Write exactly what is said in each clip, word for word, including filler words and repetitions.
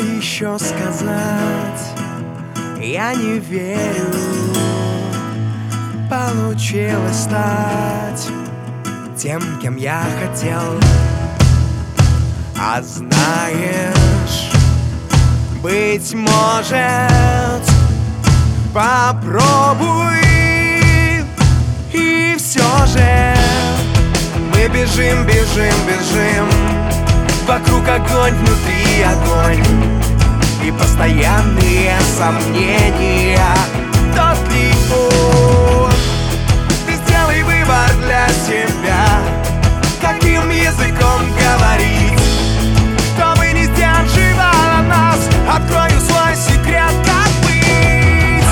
еще сказать? Я не верю, получилось стать тем, кем я хотел. А знаешь, быть может, попробуй. И все же мы бежим, бежим, бежим. Вокруг огонь, внутри огонь. И постоянные сомнения. Тот ли он? Ты сделай выбор для себя. Каким языком говорить, чтобы не сдерживало нас? Открою свой секрет, как быть.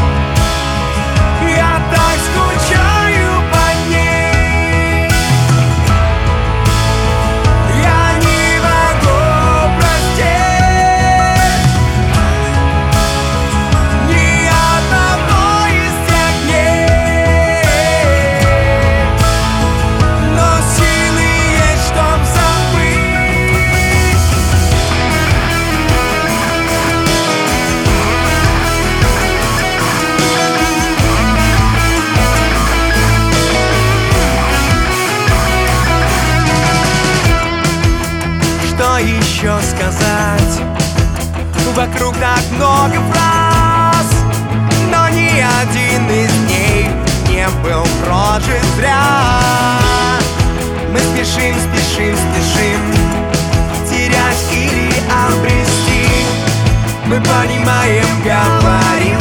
Я так скучаю по ней. Я не могу простить ни одного из тех дней. Но силы есть, чтоб забыть. Что еще сказать? Вокруг так много фраз, но ни один из дней не был прожит зря. Мы спешим, спешим, спешим терять или обрести. Мы понимаем, говорим